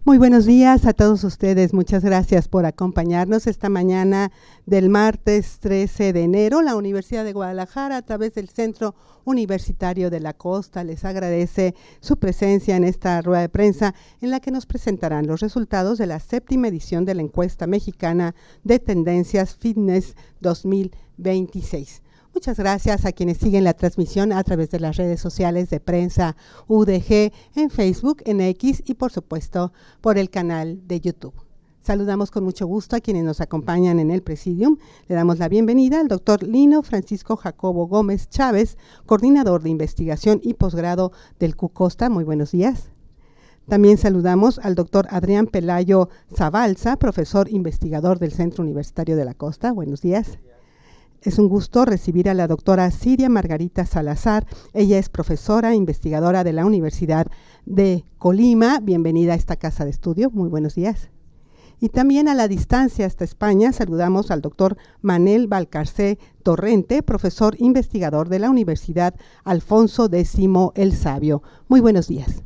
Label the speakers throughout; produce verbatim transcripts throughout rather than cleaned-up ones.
Speaker 1: Muy buenos días a todos ustedes. Muchas gracias por acompañarnos esta mañana del martes trece de enero. La Universidad de Guadalajara, a través del Centro Universitario de la Costa, les agradece su presencia en esta rueda de prensa en la que nos presentarán los resultados de la séptima edición de la encuesta mexicana de tendencias Fitness dos mil veintiséis. Muchas gracias a quienes siguen la transmisión a través de las redes sociales de Prensa U D G, en Facebook, en X y por supuesto por el canal de YouTube. Saludamos con mucho gusto a quienes nos acompañan en el Presidium. Le damos la bienvenida al doctor Lino Francisco Jacobo Gómez Chávez, coordinador de investigación y posgrado del CUCOSTA. Muy buenos días. También saludamos al doctor Adrián Pelayo Zabalza, profesor investigador del Centro Universitario de la Costa. Buenos días. Es un gusto recibir a la doctora Siria Margarita Salazar. Ella es profesora e investigadora de la Universidad de Colima. Bienvenida a esta casa de estudio. Muy buenos días. Y también a la distancia hasta España saludamos al doctor Manel Valcarce Torrente, profesor investigador de la Universidad Alfonso X el Sabio. Muy buenos días.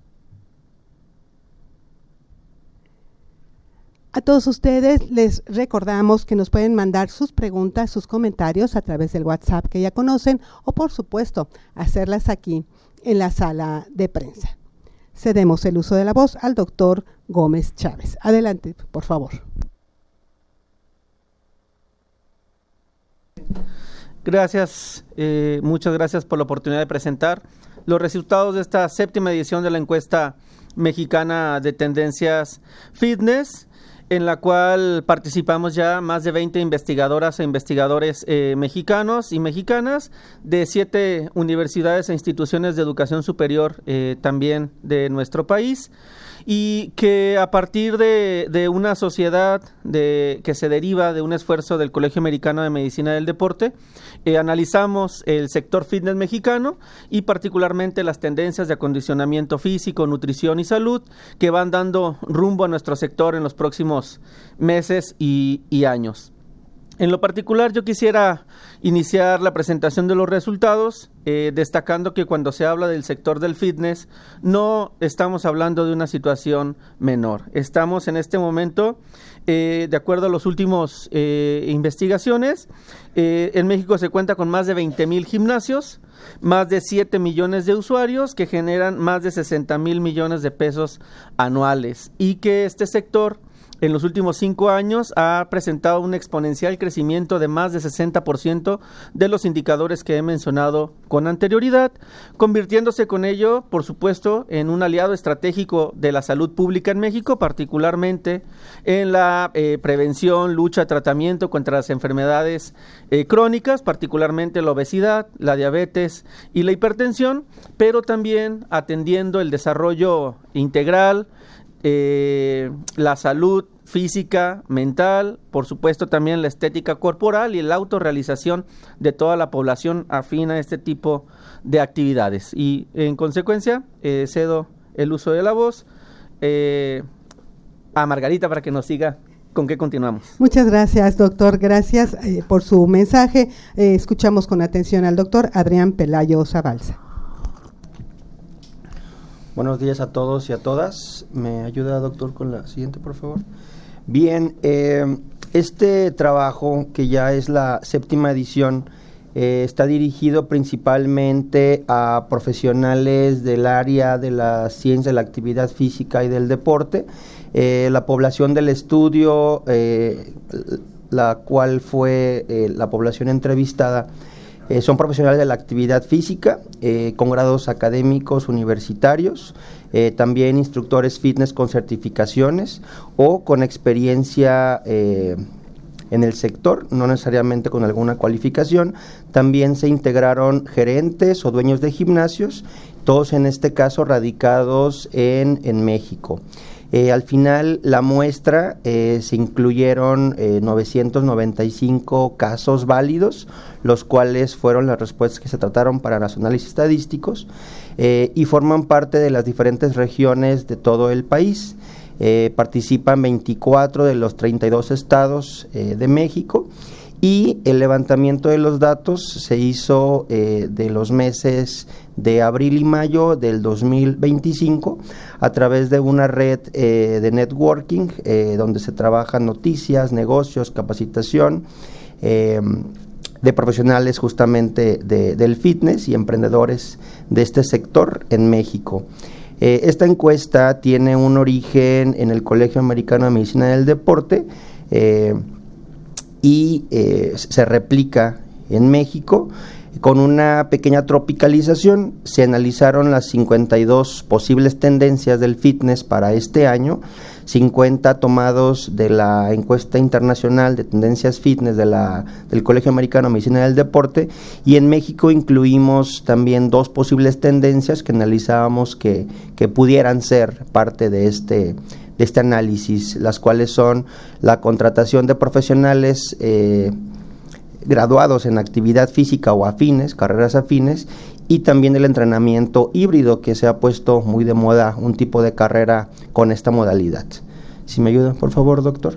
Speaker 1: A todos ustedes les recordamos que nos pueden mandar sus preguntas, sus comentarios a través del WhatsApp que ya conocen o, por supuesto, hacerlas aquí en la sala de prensa. Cedemos el uso de la voz al doctor Gómez Chávez. Adelante, por favor.
Speaker 2: Gracias, eh, muchas gracias por la oportunidad de presentar los resultados de esta séptima edición de la encuesta mexicana de tendencias Fitness, en la cual participamos ya más de veinte investigadoras e investigadores eh, mexicanos y mexicanas de siete universidades e instituciones de educación superior eh, también de nuestro país, y que a partir de, de una sociedad de, que se deriva de un esfuerzo del Colegio Americano de Medicina del Deporte, eh, analizamos el sector fitness mexicano y particularmente las tendencias de acondicionamiento físico, nutrición y salud que van dando rumbo a nuestro sector en los próximos meses y, y años. En lo particular, yo quisiera iniciar la presentación de los resultados eh, destacando que cuando se habla del sector del fitness no estamos hablando de una situación menor. Estamos en este momento, eh, de acuerdo a los últimos eh, investigaciones, eh, en México se cuenta con más de veinte mil gimnasios, más de siete millones de usuarios que generan más de sesenta mil millones de pesos anuales, y que este sector en los últimos cinco años ha presentado un exponencial crecimiento de más de sesenta por ciento de los indicadores que he mencionado con anterioridad, convirtiéndose con ello, por supuesto, en un aliado estratégico de la salud pública en México, particularmente en la eh, prevención, lucha, tratamiento contra las enfermedades eh, crónicas, particularmente la obesidad, la diabetes y la hipertensión, pero también atendiendo el desarrollo integral, Eh, la salud física, mental, por supuesto también la estética corporal y la autorrealización de toda la población afín a este tipo de actividades. Y en consecuencia, eh, cedo el uso de la voz eh, a Margarita para que nos siga con qué continuamos.
Speaker 1: Muchas gracias, doctor. Gracias eh, por su mensaje. Eh, escuchamos con atención al doctor Adrián Pelayo Zabalza.
Speaker 3: Buenos días a todos y a todas. ¿Me ayuda, doctor, con la siguiente, por favor? Bien, eh, este trabajo, que ya es la séptima edición, eh, está dirigido principalmente a profesionales del área de la ciencia de la actividad física y del deporte. Eh, la población del estudio, eh, la cual fue eh, la población entrevistada, Eh, son profesionales de la actividad física, eh, con grados académicos universitarios, eh, también instructores fitness con certificaciones o con experiencia eh, en el sector, no necesariamente con alguna cualificación. También se integraron gerentes o dueños de gimnasios, todos en este caso radicados en, en México. Eh, al final, la muestra eh, se incluyeron eh, novecientos noventa y cinco casos válidos, los cuales fueron las respuestas que se trataron para los análisis estadísticos, eh, y forman parte de las diferentes regiones de todo el país. Eh, participan veinticuatro de los treinta y dos estados eh, de México, y el levantamiento de los datos se hizo eh, de los meses de abril y mayo del dos mil veinticinco a través de una red eh, de networking eh, donde se trabajan noticias, negocios, capacitación eh, de profesionales justamente de, del fitness y emprendedores de este sector en México. Eh, esta encuesta tiene un origen en el Colegio Americano de Medicina del Deporte eh, y eh, se replica en México con una pequeña tropicalización. Se analizaron las cincuenta y dos posibles tendencias del fitness para este año, cincuenta tomados de la encuesta internacional de tendencias fitness de la, del Colegio Americano de Medicina del Deporte, y en México incluimos también dos posibles tendencias que analizábamos que, que pudieran ser parte de este de este análisis, las cuales son la contratación de profesionales eh, graduados en actividad física o afines, carreras afines, y también el entrenamiento híbrido, que se ha puesto muy de moda, un tipo de carrera con esta modalidad. Si me ayuda, por favor, doctor.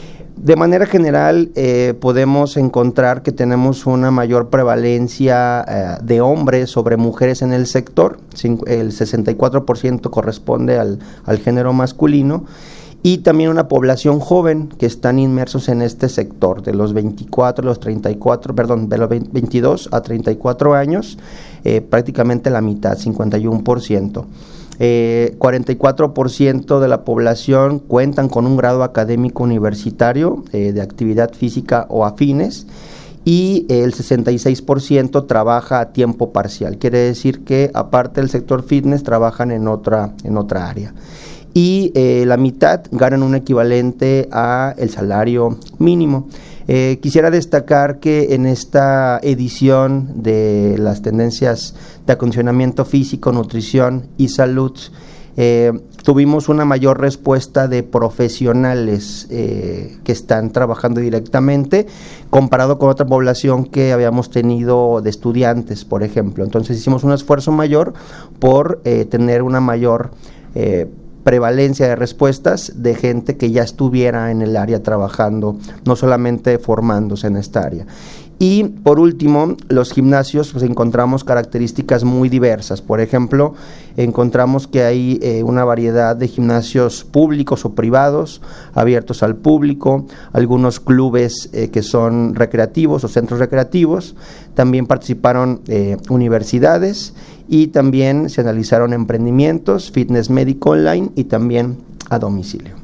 Speaker 3: De manera general, eh, podemos encontrar que tenemos una mayor prevalencia eh, de hombres sobre mujeres en el sector. El sesenta y cuatro por ciento corresponde al, al género masculino, y también una población joven que están inmersos en este sector, de los veinticuatro, los treinta y cuatro, perdón, de los veintidós a treinta y cuatro años, eh, prácticamente la mitad, cincuenta y uno por ciento. Eh, cuarenta y cuatro por ciento de la población cuentan con un grado académico universitario eh, de actividad física o afines, y el sesenta y seis por ciento trabaja a tiempo parcial. Quiere decir que aparte del sector fitness trabajan en otra, en otra área. Y eh, la mitad ganan un equivalente a el salario mínimo. Eh, quisiera destacar que en esta edición de las tendencias de acondicionamiento físico, nutrición y salud, eh, tuvimos una mayor respuesta de profesionales eh, que están trabajando directamente, comparado con otra población que habíamos tenido de estudiantes, por ejemplo. Entonces hicimos un esfuerzo mayor por eh, tener una mayor eh, prevalencia de respuestas de gente que ya estuviera en el área trabajando, no solamente formándose en esta área. Y por último, los gimnasios, pues encontramos características muy diversas. Por ejemplo, encontramos que hay eh, una variedad de gimnasios públicos o privados, abiertos al público, algunos clubes eh, que son recreativos o centros recreativos. También participaron eh, universidades, y también se analizaron emprendimientos, fitness médico online y también a domicilio.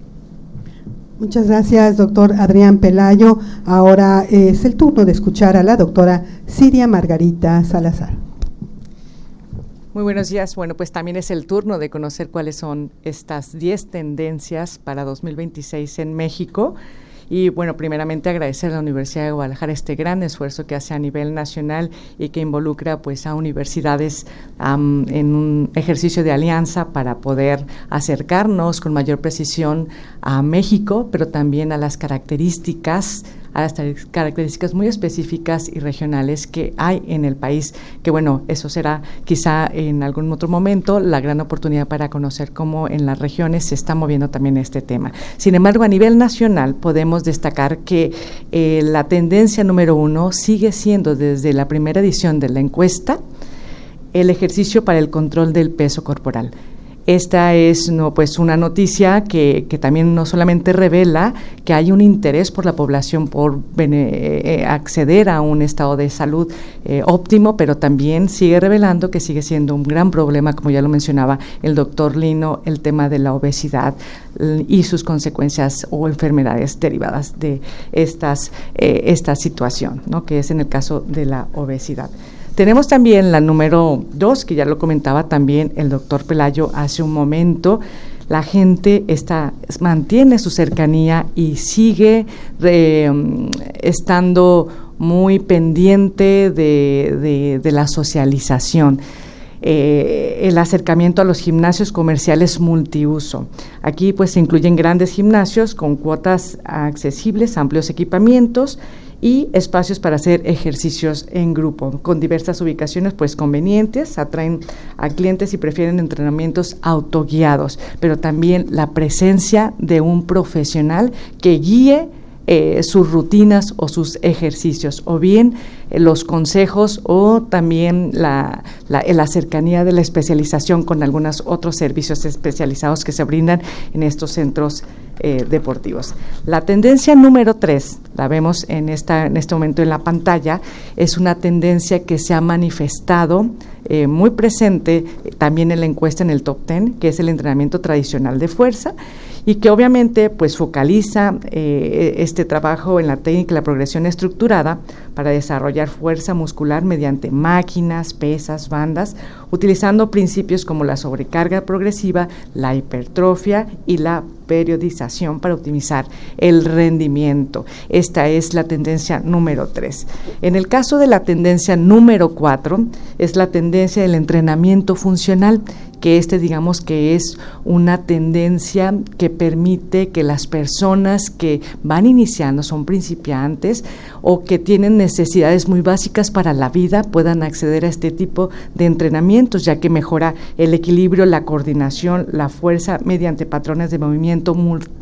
Speaker 1: Muchas gracias, doctor Adrián Pelayo. Ahora es el turno de escuchar a la doctora Siria Margarita Salazar.
Speaker 4: Muy buenos días. Bueno, pues también es el turno de conocer cuáles son estas diez tendencias para dos mil veintiséis en México. Y bueno, primeramente agradecer a la Universidad de Guadalajara este gran esfuerzo que hace a nivel nacional y que involucra pues a universidades um, en un ejercicio de alianza para poder acercarnos con mayor precisión a México, pero también a las características a las características muy específicas y regionales que hay en el país, que bueno, eso será quizá en algún otro momento la gran oportunidad para conocer cómo en las regiones se está moviendo también este tema. Sin embargo, a nivel nacional podemos destacar que eh, la tendencia número uno sigue siendo desde la primera edición de la encuesta el ejercicio para el control del peso corporal. Esta es no, pues una noticia que, que también no solamente revela que hay un interés por la población por eh, acceder a un estado de salud eh, óptimo, pero también sigue revelando que sigue siendo un gran problema, como ya lo mencionaba el doctor Lino, el tema de la obesidad y sus consecuencias o enfermedades derivadas de estas, eh, esta situación, ¿no? Que es en el caso de la obesidad. Tenemos también la número dos, que ya lo comentaba también el doctor Pelayo hace un momento. La gente está, mantiene su cercanía y sigue eh, estando muy pendiente de, de, de la socialización. Eh, el acercamiento a los gimnasios comerciales multiuso. Aquí pues se incluyen grandes gimnasios con cuotas accesibles, amplios equipamientos y espacios para hacer ejercicios en grupo, con diversas ubicaciones pues convenientes, atraen a clientes y prefieren entrenamientos autoguiados, pero también la presencia de un profesional que guíe eh, sus rutinas o sus ejercicios, o bien eh, los consejos o también la, la, la cercanía de la especialización con algunos otros servicios especializados que se brindan en estos centros eh, deportivos. La tendencia número tres, la vemos en, esta, en este momento en la pantalla, es una tendencia que se ha manifestado eh, muy presente eh, también en la encuesta en el top ten, que es el entrenamiento tradicional de fuerza, y que obviamente pues focaliza eh, este trabajo en la técnica y la progresión estructurada para desarrollar fuerza muscular mediante máquinas, pesas, bandas, utilizando principios como la sobrecarga progresiva, la hipertrofia y la periodización para optimizar el rendimiento. Esta es la tendencia número tres. En el caso de la tendencia número cuatro, es la tendencia del entrenamiento funcional, que este digamos que es una tendencia que permite que las personas que van iniciando, son principiantes o que tienen necesidades muy básicas para la vida, puedan acceder a este tipo de entrenamientos, ya que mejora el equilibrio, la coordinación, la fuerza mediante patrones de movimiento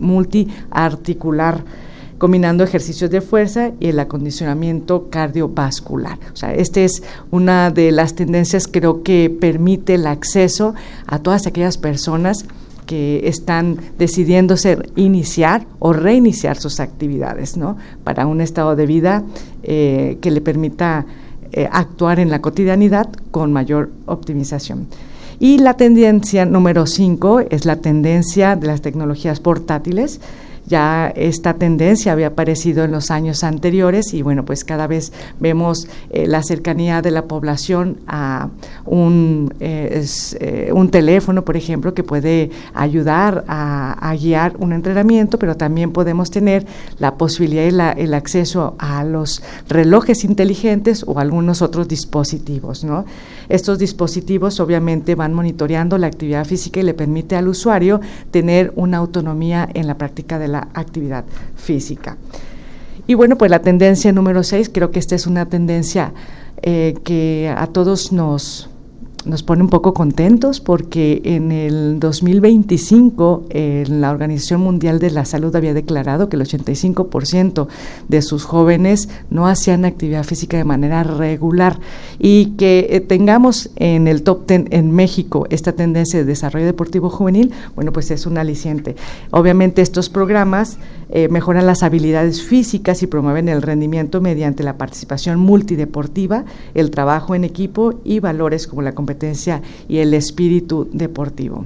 Speaker 4: multiarticular, combinando ejercicios de fuerza y el acondicionamiento cardiovascular. O sea, esta es una de las tendencias, creo que permite el acceso a todas aquellas personas que están decidiéndose iniciar o reiniciar sus actividades, ¿no? Para un estado de vida eh, que le permita eh, actuar en la cotidianidad con mayor optimización. Y la tendencia número cinco es la tendencia de las tecnologías portátiles. Ya esta tendencia había aparecido en los años anteriores y bueno, pues cada vez vemos eh, la cercanía de la población a un, eh, es, eh, un teléfono, por ejemplo, que puede ayudar a, a guiar un entrenamiento, pero también podemos tener la posibilidad y la, el acceso a los relojes inteligentes o algunos otros dispositivos, ¿no? Estos dispositivos obviamente van monitoreando la actividad física y le permite al usuario tener una autonomía en la práctica de la actividad física. Y bueno, pues la tendencia número seis, creo que esta es una tendencia eh, que a todos nos, nos pone un poco contentos, porque en el dos mil veinticinco eh, la Organización Mundial de la Salud había declarado que el ochenta y cinco por ciento de sus jóvenes no hacían actividad física de manera regular, y que eh, tengamos en el top ten en México esta tendencia de desarrollo deportivo juvenil, bueno, pues es un aliciente. Obviamente estos programas eh, mejoran las habilidades físicas y promueven el rendimiento mediante la participación multideportiva, el trabajo en equipo y valores como la competencia y el espíritu deportivo.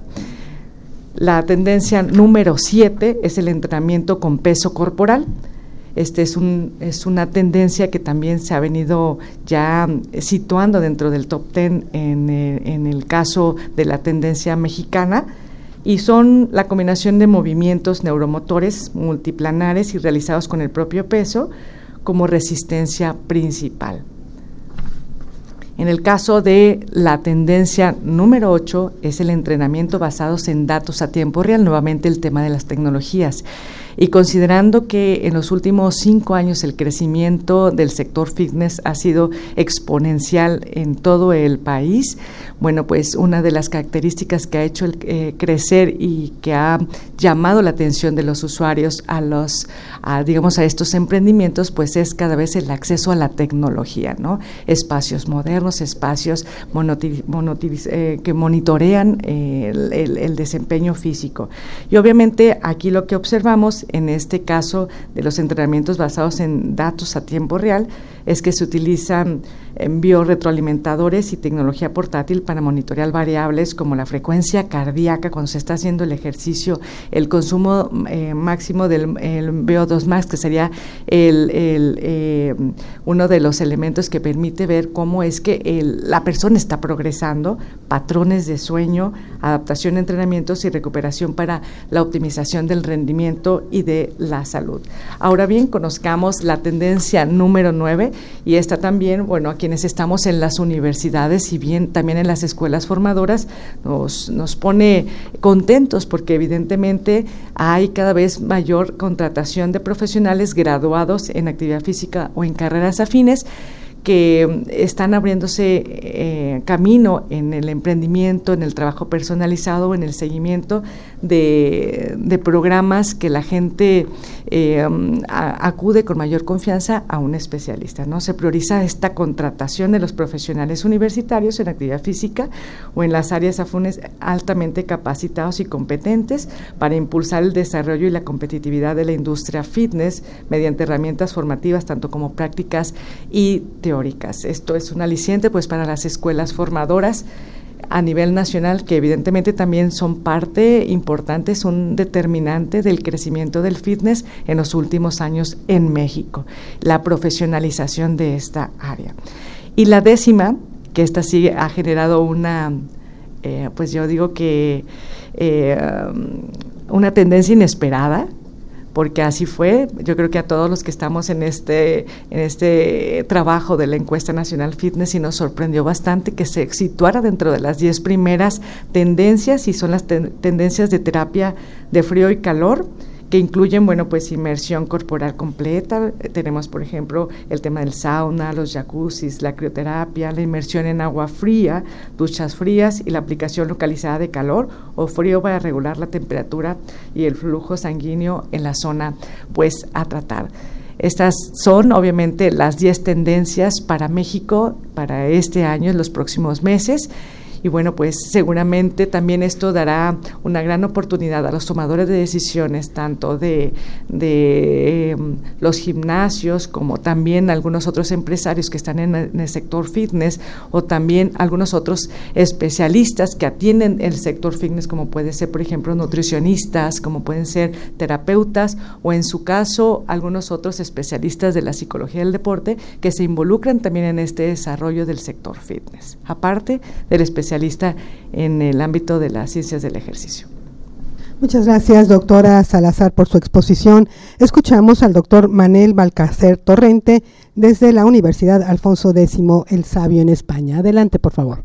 Speaker 4: La tendencia número siete es el entrenamiento con peso corporal. Este es, un, es una tendencia que también se ha venido ya situando dentro del top ten en, en el caso de la tendencia mexicana, y son la combinación de movimientos neuromotores multiplanares y realizados con el propio peso como resistencia principal. En el caso de la tendencia número ocho es el entrenamiento basados en datos a tiempo real, nuevamente el tema de las tecnologías. Y considerando que en los últimos cinco años el crecimiento del sector fitness ha sido exponencial en todo el país, bueno, pues una de las características que ha hecho el, eh, crecer y que ha llamado la atención de los usuarios a los, a, digamos, a estos emprendimientos, pues es cada vez el acceso a la tecnología, ¿no? Espacios modernos, espacios monoti, monoti, eh, que monitorean eh, el, el, el desempeño físico. Y obviamente aquí lo que observamos en este caso de los entrenamientos basados en datos a tiempo real es que se utilizan biorretroalimentadores y tecnología portátil para monitorear variables como la frecuencia cardíaca cuando se está haciendo el ejercicio, el consumo eh, máximo del el V O dos max, que sería el, el, eh, uno de los elementos que permite ver cómo es que el, la persona está progresando, patrones de sueño, adaptación a entrenamientos y recuperación para la optimización del rendimiento y de la salud. Ahora bien, conozcamos la tendencia número nueve, y esta también, bueno, a quienes estamos en las universidades y bien también en las escuelas formadoras, nos, nos pone contentos, porque evidentemente hay cada vez mayor contratación de profesionales graduados en actividad física o en carreras afines, que están abriéndose eh, camino en el emprendimiento, en el trabajo personalizado, en el seguimiento de, de programas que la gente eh, a, acude con mayor confianza a un especialista, ¿no? Se prioriza esta contratación de los profesionales universitarios en actividad física o en las áreas afunes altamente capacitados y competentes para impulsar el desarrollo y la competitividad de la industria fitness mediante herramientas formativas tanto como prácticas y teóricas. Esto es un aliciente pues para las escuelas formadoras a nivel nacional, que evidentemente también son parte importante, son determinante del crecimiento del fitness en los últimos años en México, la profesionalización de esta área. Y la décima, que esta sí ha generado una, eh, pues yo digo que eh, una tendencia inesperada, porque así fue. Yo creo que a todos los que estamos en este, en este trabajo de la encuesta nacional fitness, y nos sorprendió bastante que se situara dentro de las diez primeras tendencias, y son las ten, tendencias de terapia de frío y calor, que incluyen, bueno, pues inmersión corporal completa. Tenemos, por ejemplo, el tema del sauna, los jacuzzis, la crioterapia, la inmersión en agua fría, duchas frías y la aplicación localizada de calor o frío para regular la temperatura y el flujo sanguíneo en la zona, pues, a tratar. Estas son, obviamente, las diez tendencias para México para este año, en los próximos meses. Y bueno, pues seguramente también esto dará una gran oportunidad a los tomadores de decisiones, tanto de, de eh, los gimnasios como también algunos otros empresarios que están en el, en el sector fitness, o también algunos otros especialistas que atienden el sector fitness, como puede ser, por ejemplo, nutricionistas, como pueden ser terapeutas, o en su caso algunos otros especialistas de la psicología del deporte que se involucran también en este desarrollo del sector fitness, aparte del especialista en el ámbito de las ciencias del ejercicio.
Speaker 1: Muchas gracias, doctora Salazar, por su exposición. Escuchamos al doctor Manel Balcacer Torrente desde la Universidad Alfonso X el Sabio en España. Adelante, por favor.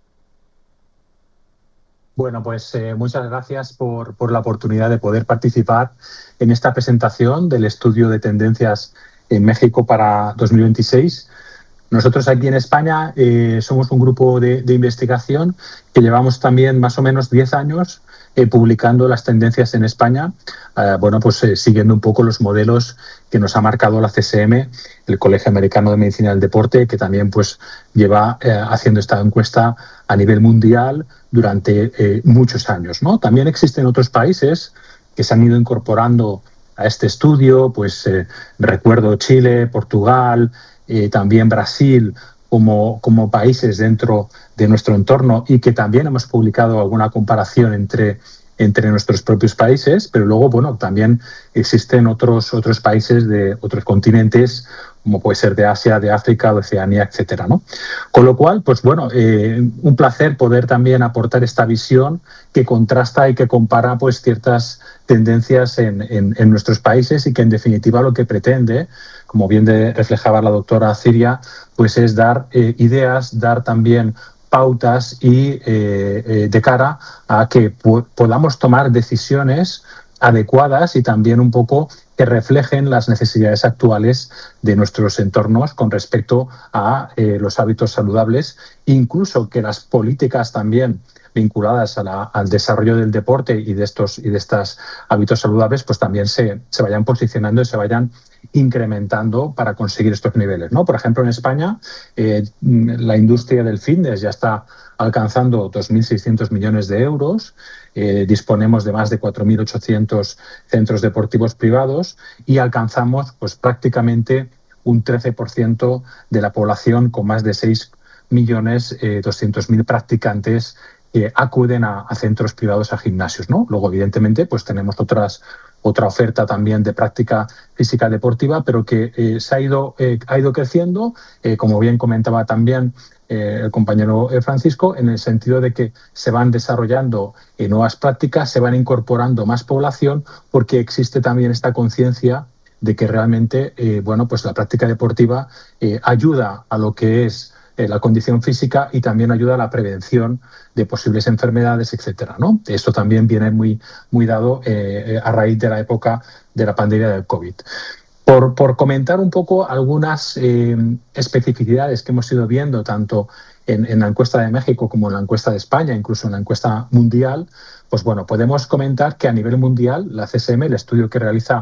Speaker 5: Bueno, pues eh, muchas gracias por, por la oportunidad de poder participar en esta presentación del estudio de tendencias en México para dos mil veintiséis. Nosotros aquí en España eh, somos un grupo de, de investigación que llevamos también más o menos diez años eh, publicando las tendencias en España, eh, bueno, pues eh, siguiendo un poco los modelos que nos ha marcado la C S M, el Colegio Americano de Medicina del Deporte, que también pues lleva eh, haciendo esta encuesta a nivel mundial durante eh, muchos años, ¿no? También existen otros países que se han ido incorporando a este estudio, pues eh, recuerdo Chile, Portugal, Eh, también Brasil, como, como países dentro de nuestro entorno, y que también hemos publicado alguna comparación entre, entre nuestros propios países, pero luego, bueno, también existen otros, otros países de otros continentes, como puede ser de Asia, de África, de Oceanía, etcétera, ¿no? Con lo cual, pues bueno, eh, un placer poder también aportar esta visión que contrasta y que compara pues ciertas tendencias en, en, en nuestros países, y que en definitiva lo que pretende, como bien de, reflejaba la doctora Ciria, pues es dar eh, ideas, dar también pautas y eh, eh, de cara a que po- podamos tomar decisiones adecuadas y también un poco que reflejen las necesidades actuales de nuestros entornos con respecto a eh, los hábitos saludables, incluso que las políticas también vinculadas a la, al desarrollo del deporte y de estos y de estos hábitos saludables, pues también se, se vayan posicionando y se vayan incrementando para conseguir estos niveles, ¿no? Por ejemplo, en España eh, la industria del fitness ya está alcanzando dos mil seiscientos millones de euros, eh, disponemos de más de cuatro mil ochocientos centros deportivos privados y alcanzamos pues prácticamente un trece por ciento de la población, con más de seis millones doscientos mil practicantes que acuden a, a centros privados, a gimnasios, ¿no? Luego, evidentemente, pues tenemos otras otra oferta también de práctica física deportiva, pero que eh, se ha ido, eh, ha ido creciendo, eh, como bien comentaba también eh, el compañero eh, Francisco, en el sentido de que se van desarrollando eh, nuevas prácticas, se van incorporando más población, porque existe también esta conciencia de que realmente eh, bueno, pues la práctica deportiva eh, ayuda a lo que es eh, la condición física y también ayuda a la prevención de posibles enfermedades, etcétera, ¿no? Esto también viene muy, muy dado eh, a raíz de la época de la pandemia del COVID. Por, por comentar un poco algunas eh, especificidades que hemos ido viendo tanto en, en la encuesta de México como en la encuesta de España, incluso en la encuesta mundial, pues bueno, podemos comentar que a nivel mundial la C S M, el estudio que realiza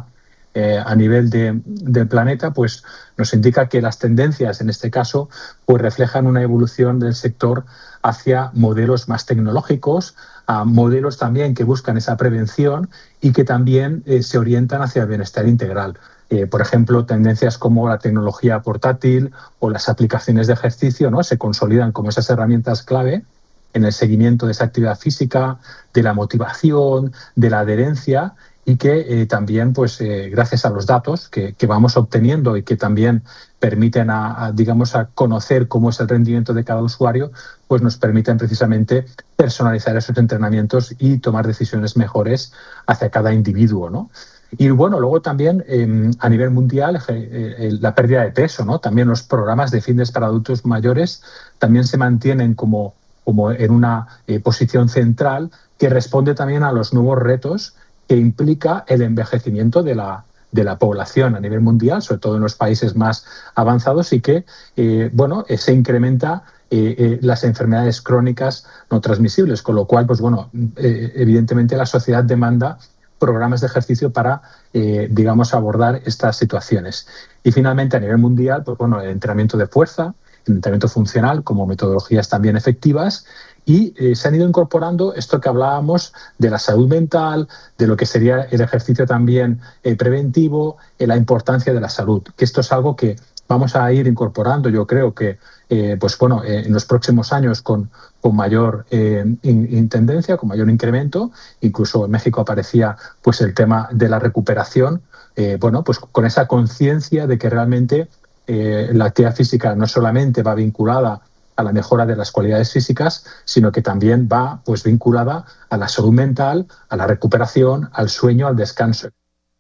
Speaker 5: eh, a nivel de, del planeta, pues nos indica que las tendencias, en este caso, pues reflejan una evolución del sector hacia modelos más tecnológicos, a modelos también que buscan esa prevención y que también eh, se orientan hacia el bienestar integral. Eh, por ejemplo, tendencias como la tecnología portátil o las aplicaciones de ejercicio, ¿no?, se consolidan como esas herramientas clave en el seguimiento de esa actividad física, de la motivación, de la adherencia, y que eh, también, pues, eh, gracias a los datos que, que vamos obteniendo y que también permiten a, a, digamos, a conocer cómo es el rendimiento de cada usuario, pues nos permiten precisamente personalizar esos entrenamientos y tomar decisiones mejores hacia cada individuo, ¿no? Y bueno, luego también eh, a nivel mundial eh, eh, la pérdida de peso, ¿no? También los programas de fitness para adultos mayores también se mantienen como, como en una eh, posición central que responde también a los nuevos retos que implica el envejecimiento de la, de la población a nivel mundial, sobre todo en los países más avanzados, y que eh, bueno, eh, se incrementa eh, eh, las enfermedades crónicas no transmisibles, con lo cual, pues bueno, eh, evidentemente la sociedad demanda programas de ejercicio para, eh, digamos, abordar estas situaciones. Y finalmente, a nivel mundial, pues bueno, el entrenamiento de fuerza, el entrenamiento funcional como metodologías también efectivas, y eh, se han ido incorporando esto que hablábamos de la salud mental, de lo que sería el ejercicio también eh, preventivo, eh, la importancia de la salud, que esto es algo que vamos a ir incorporando, yo creo que, eh, pues bueno, eh, en los próximos años con, con mayor eh, in, in tendencia, con mayor incremento. Incluso en México aparecía pues el tema de la recuperación, eh, bueno, pues con esa conciencia de que realmente eh, la actividad física no solamente va vinculada a la mejora de las cualidades físicas, sino que también va pues vinculada a la salud mental, a la recuperación, al sueño, al descanso.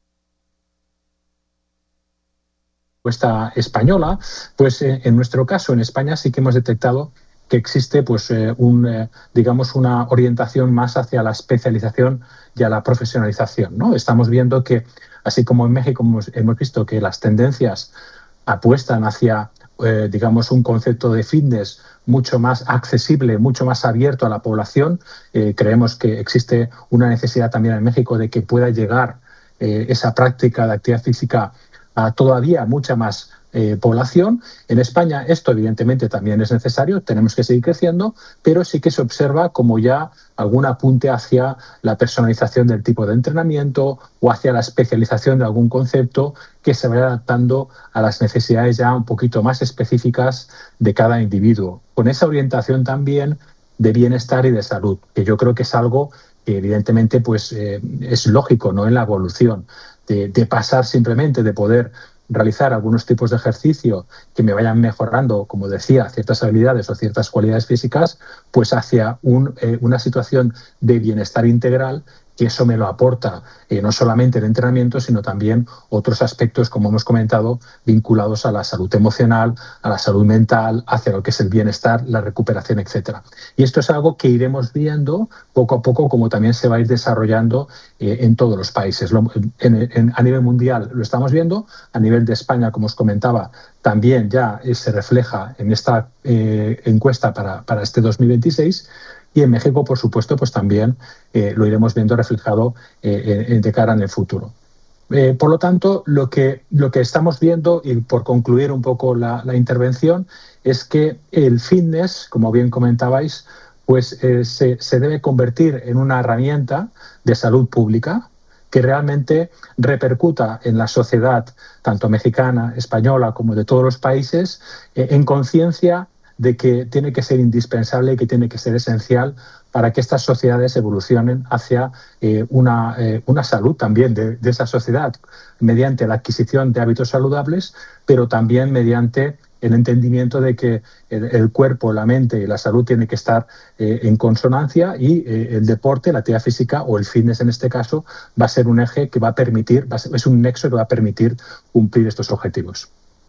Speaker 5: Esta española, pues eh, en nuestro caso, en España, sí que hemos detectado que existe pues eh, un, eh, digamos, una orientación más hacia la especialización y a la profesionalización, ¿no? Estamos viendo que, así como en México hemos, hemos visto que las tendencias apuestan hacia, eh, digamos, un concepto de fitness mucho más accesible, mucho más abierto a la población, eh, creemos que existe una necesidad también en México de que pueda llegar eh, esa práctica de actividad física a todavía mucha más eh, población. En España esto evidentemente también es necesario, tenemos que seguir creciendo, pero sí que se observa como ya algún apunte hacia la personalización del tipo de entrenamiento o hacia la especialización de algún concepto que se vaya adaptando a las necesidades ya un poquito más específicas de cada individuo, con esa orientación también de bienestar y de salud, que yo creo que es algo que evidentemente pues, eh, es lógico, ¿no?, en la evolución. De, de pasar simplemente de poder realizar algunos tipos de ejercicio que me vayan mejorando, como decía, ciertas habilidades o ciertas cualidades físicas, pues hacia un, eh, una situación de bienestar integral, que eso me lo aporta eh, no solamente el entrenamiento, sino también otros aspectos, como hemos comentado, vinculados a la salud emocional, a la salud mental, hacia lo que es el bienestar, la recuperación, etcétera. Y esto es algo que iremos viendo poco a poco, como también se va a ir desarrollando eh, en todos los países. Lo, en, en, a nivel mundial lo estamos viendo, a nivel de España, como os comentaba, también ya eh, se refleja en esta eh, encuesta para, para este dos mil veintiséis. Y en México, por supuesto, pues también eh, lo iremos viendo reflejado eh, de cara en el futuro. Eh, por lo tanto, lo que, lo que estamos viendo, y por concluir un poco la, la intervención, es que el fitness, como bien comentabais, pues eh, se, se debe convertir en una herramienta de salud pública que realmente repercuta en la sociedad, tanto mexicana, española, como de todos los países, eh, en conciencia de que tiene que ser indispensable y que tiene que ser esencial para que estas sociedades evolucionen hacia eh, una, eh, una salud también de, de esa sociedad, mediante la adquisición de hábitos saludables, pero también mediante el entendimiento de que el, el cuerpo, la mente y la salud tienen que estar eh, en consonancia, y eh, el deporte, la actividad física o el fitness en este caso va a ser un eje que va a permitir, va a ser, es un nexo que va a permitir cumplir estos objetivos.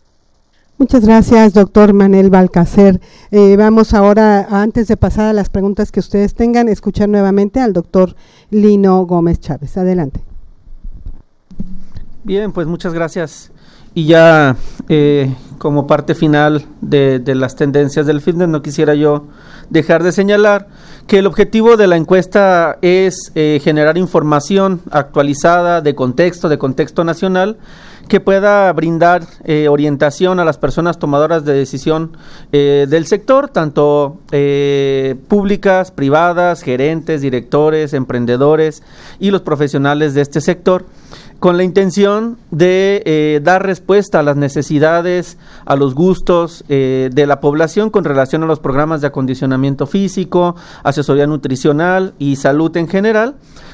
Speaker 1: Muchas gracias, doctor Manuel Balcacer. Eh, vamos ahora, antes de pasar a las preguntas que ustedes tengan, escuchar nuevamente al doctor Lino Gómez Chávez. Adelante.
Speaker 2: Bien, pues muchas gracias. Y ya eh, como parte final de, de las tendencias del fitness, no quisiera yo dejar de señalar que el objetivo de la encuesta es eh, generar información actualizada de contexto, de contexto nacional, que pueda brindar eh, orientación a las personas tomadoras de decisión eh, del sector, tanto eh, públicas, privadas, gerentes, directores, emprendedores y los profesionales de este sector, con la intención de eh, dar respuesta a las necesidades, a los gustos eh, de la población con relación a los programas de acondicionamiento físico, asesoría nutricional y salud en general,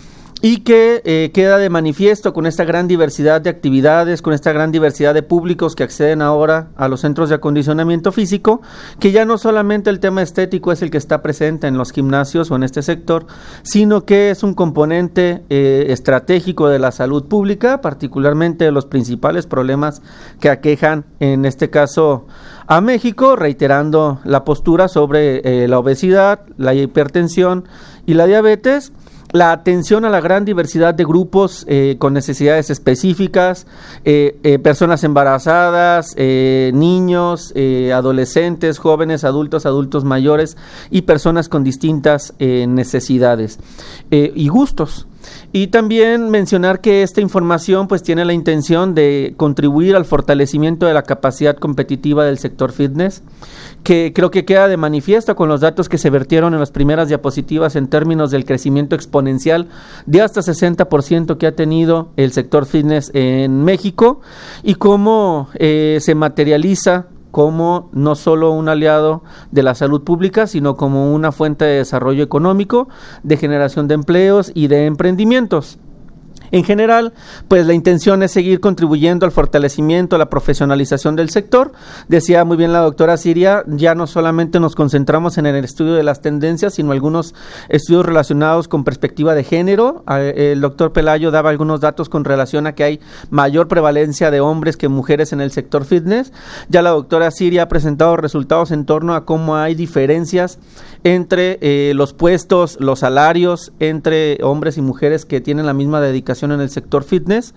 Speaker 2: y que eh, queda de manifiesto con esta gran diversidad de actividades, con esta gran diversidad de públicos que acceden ahora a los centros de acondicionamiento físico, que ya no solamente el tema estético es el que está presente en los gimnasios o en este sector, sino que es un componente eh, estratégico de la salud pública, particularmente de los principales problemas que aquejan, en este caso, a México, reiterando la postura sobre eh, la obesidad, la hipertensión y la diabetes, la atención a la gran diversidad de grupos eh, con necesidades específicas, eh, eh, personas embarazadas, eh, niños, eh, adolescentes, jóvenes, adultos, adultos mayores y personas con distintas eh, necesidades eh, y gustos. Y también mencionar que esta información pues tiene la intención de contribuir al fortalecimiento de la capacidad competitiva del sector fitness, que creo que queda de manifiesto con los datos que se vertieron en las primeras diapositivas en términos del crecimiento exponencial de hasta sesenta por ciento que ha tenido el sector fitness en México, y cómo eh, se materializa como no solo un aliado de la salud pública, sino como una fuente de desarrollo económico, de generación de empleos y de emprendimientos. En general, pues la intención es seguir contribuyendo al fortalecimiento, a la profesionalización del sector. Decía muy bien la doctora Siria, ya no solamente nos concentramos en el estudio de las tendencias, sino algunos estudios relacionados con perspectiva de género. El doctor Pelayo daba algunos datos con relación a que hay mayor prevalencia de hombres que mujeres en el sector fitness. Ya la doctora Siria ha presentado resultados en torno a cómo hay diferencias entre eh, los puestos, los salarios entre hombres y mujeres que tienen la misma dedicación en el sector fitness,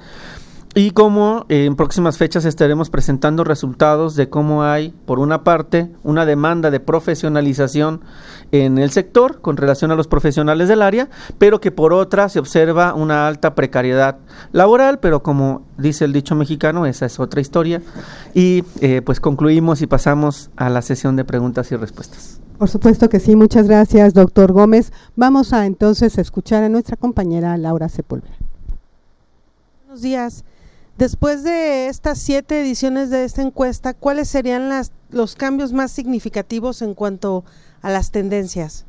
Speaker 2: y cómo eh, en próximas fechas estaremos presentando resultados de cómo hay, por una parte, una demanda de profesionalización en el sector con relación a los profesionales del área, pero que por otra se observa una alta precariedad laboral, pero como dice el dicho mexicano, esa es otra historia. Y eh, pues concluimos y pasamos a la sesión de preguntas y respuestas.
Speaker 1: Por supuesto que sí, muchas gracias, doctor Gómez. Vamos a entonces escuchar a nuestra compañera Laura Sepúlveda.
Speaker 6: Buenos días. Después de estas siete ediciones de esta encuesta, ¿cuáles serían las, los cambios más significativos en cuanto a las tendencias?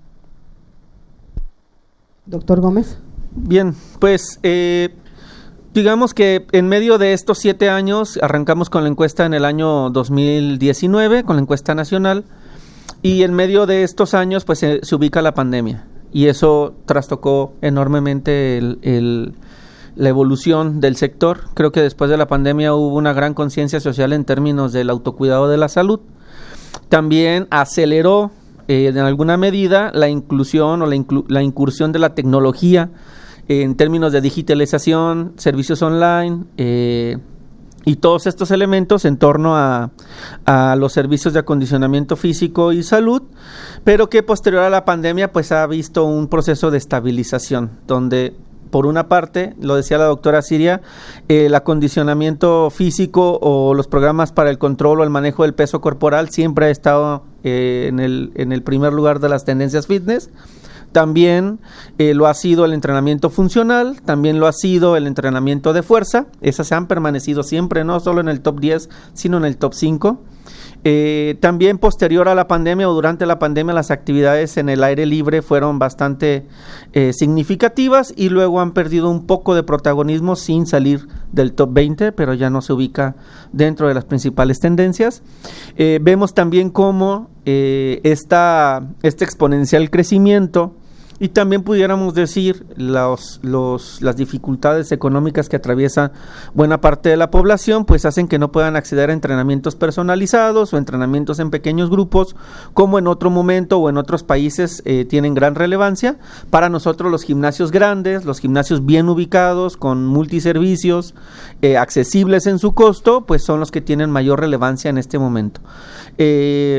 Speaker 1: Doctor Gómez.
Speaker 2: Bien, pues eh, digamos que en medio de estos siete años, arrancamos con la encuesta en el año dos mil diecinueve, con la encuesta nacional, y en medio de estos años pues se, se ubica la pandemia, y eso trastocó enormemente el... el la evolución del sector. Creo que después de la pandemia hubo una gran conciencia social en términos del autocuidado de la salud. También aceleró eh, en alguna medida la inclusión o la, inclu- la incursión de la tecnología eh, en términos de digitalización, servicios online eh, y todos estos elementos en torno a, a los servicios de acondicionamiento físico y salud, pero que posterior a la pandemia pues ha visto un proceso de estabilización, donde por una parte, lo decía la doctora Siria, eh, el acondicionamiento físico o los programas para el control o el manejo del peso corporal siempre ha estado eh, en, el, en el primer lugar de las tendencias fitness. También eh, lo ha sido el entrenamiento funcional, también lo ha sido el entrenamiento de fuerza. Esas se han permanecido siempre, no solo en el top diez, sino en el top cinco. Eh, también posterior a la pandemia o durante la pandemia, las actividades en el aire libre fueron bastante eh, significativas, y luego han perdido un poco de protagonismo sin salir del top veinte, pero ya no se ubica dentro de las principales tendencias. Eh, vemos también cómo eh, esta, este exponencial crecimiento, y también pudiéramos decir los, los, las dificultades económicas que atraviesa buena parte de la población, pues hacen que no puedan acceder a entrenamientos personalizados o entrenamientos en pequeños grupos, como en otro momento o en otros países eh, tienen gran relevancia. Para nosotros los gimnasios grandes, los gimnasios bien ubicados, con multiservicios, eh, accesibles en su costo, pues son los que tienen mayor relevancia en este momento. Eh,